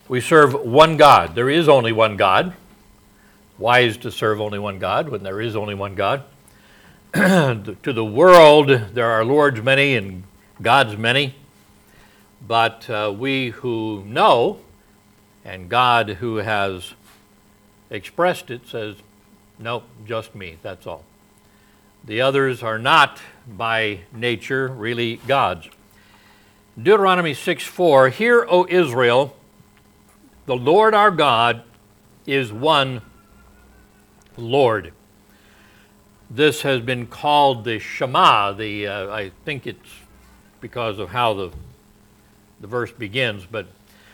We serve one God. There is only one God. Wise to serve only one God when there is only one God. To the world, there are lords many and gods many. But we who know, and God who has expressed it, says, no, just me, that's all. The others are not by nature really gods. Deuteronomy 6:4, Hear, O Israel, the Lord our God is one Lord. This has been called the Shema. I think it's because of how the verse begins, but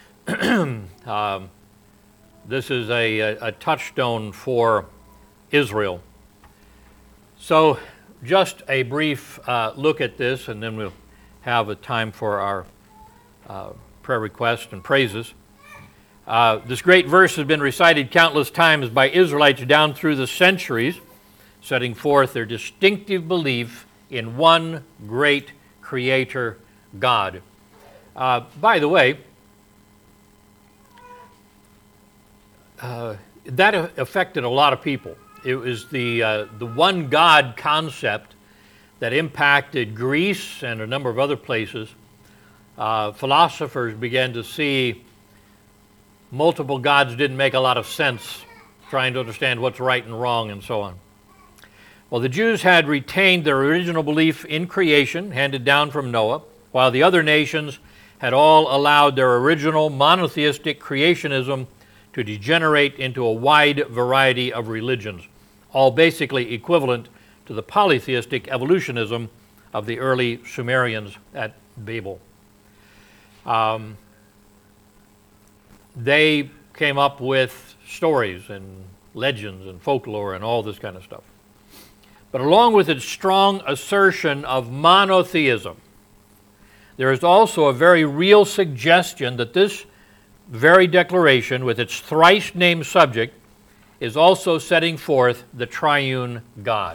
this is a touchstone for Israel. So just a brief look at this, and then we'll have a time for our prayer requests and praises. This great verse has been recited countless times by Israelites down through the centuries, setting forth their distinctive belief in one great Creator God. By the way, that affected a lot of people. It was the one God concept that impacted Greece and a number of other places. Philosophers began to see multiple gods didn't make a lot of sense, trying to understand what's right and wrong and so on. Well, the Jews had retained their original belief in creation, handed down from Noah, while the other nations had all allowed their original monotheistic creationism to degenerate into a wide variety of religions, all basically equivalent to the polytheistic evolutionism of the early Sumerians at Babel. They came up with stories and legends and folklore and all this kind of stuff. But along with its strong assertion of monotheism, there is also a very real suggestion that this very declaration, with its thrice named subject, is also setting forth the triune God.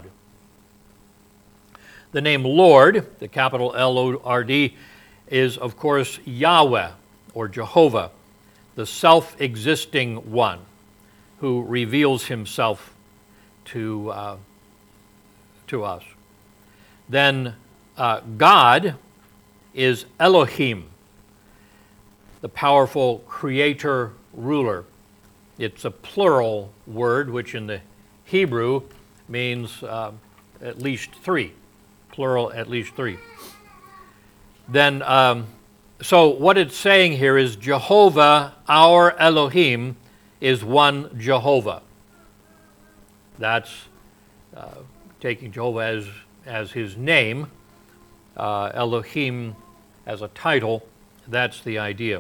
The name Lord, the capital L-O-R-D, is of course Yahweh or Jehovah, the self-existing one who reveals himself to us. Then God is Elohim, the powerful creator ruler. It's a plural word, which in the Hebrew means at least three. Plural, at least three. Then, so what it's saying here is Jehovah, our Elohim, is one Jehovah. That's taking Jehovah as his name, Elohim as a title. That's the idea.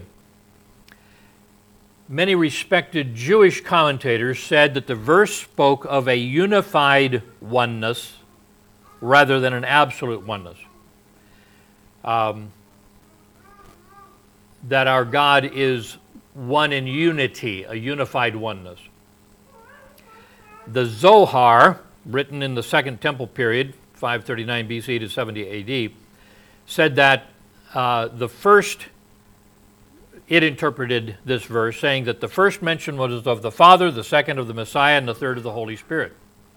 Many respected Jewish commentators said that the verse spoke of a unified oneness rather than an absolute oneness. That our God is one in unity, a unified oneness. The Zohar, written in the Second Temple period, 539 BC to 70 AD, said that it interpreted this verse saying that the first mention was of the Father, the second of the Messiah, and the third of the Holy Spirit.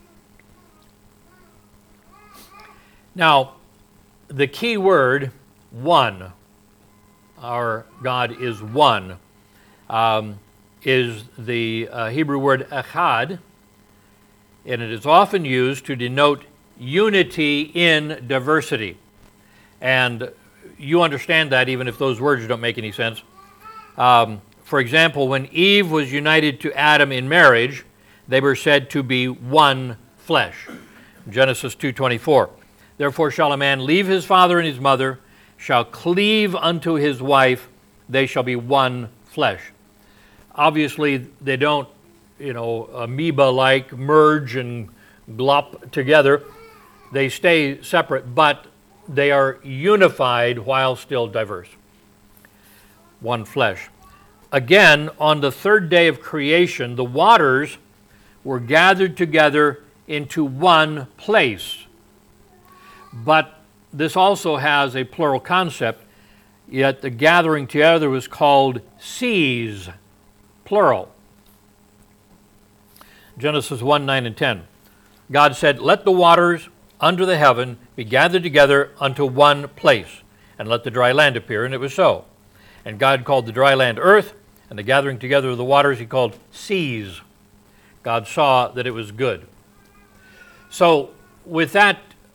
Now, the key word, one, our God is one, is the Hebrew word echad, and it is often used to denote unity in diversity. And you understand that even if those words don't make any sense. For example, when Eve was united to Adam in marriage, they were said to be one flesh. Genesis 2:24. Therefore shall a man leave his father and his mother, shall cleave unto his wife, they shall be one flesh. Obviously, they don't, amoeba-like merge and glop together. They stay separate, but they are unified while still diverse. One flesh. Again, on the third day of creation, the waters were gathered together into one place. But this also has a plural concept, yet the gathering together was called seas plural. Genesis 1, 9, and 10. God said, "Let the waters under the heaven be gathered together unto one place, and let the dry land appear." And it was so. And God called the dry land earth, and the gathering together of the waters he called seas. God saw that it was good. So with that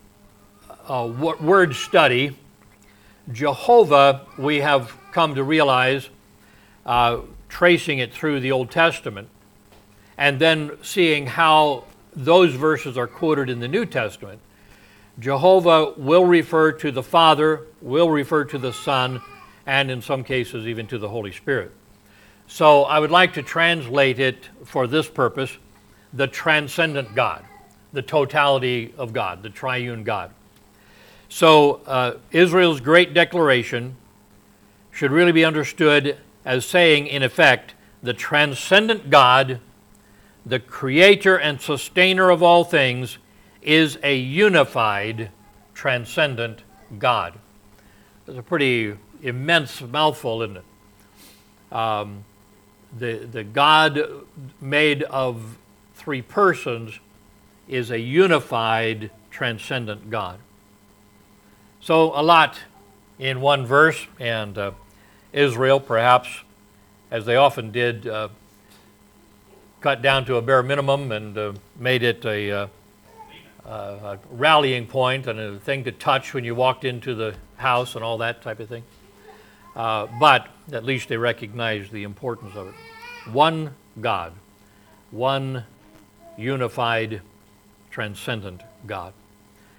word study, Jehovah, we have come to realize, tracing it through the Old Testament, and then seeing how those verses are quoted in the New Testament, Jehovah will refer to the Father, will refer to the Son, and in some cases even to the Holy Spirit. So I would like to translate it for this purpose, the transcendent God, the totality of God, the triune God. So Israel's great declaration should really be understood as saying, in effect, the transcendent God, the creator and sustainer of all things, is a unified, transcendent God. It's a pretty immense mouthful, isn't it? The God made of three persons is a unified, transcendent God. So a lot in one verse, and Israel, perhaps, as they often did, cut down to a bare minimum and made it a rallying point and a thing to touch when you walked into the house and all that type of thing. But at least they recognized the importance of it. One God, one unified, transcendent God.